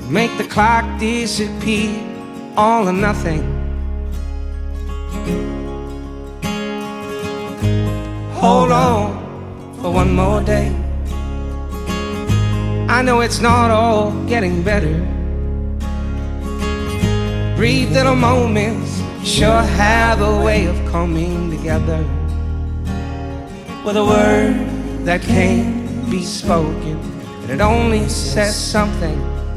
make the clock disappear, all or nothing. Hold on for one more day. I know it's not all getting better. Brief little moments sure have a way of coming together, with a word that can't be spoken, and it only says something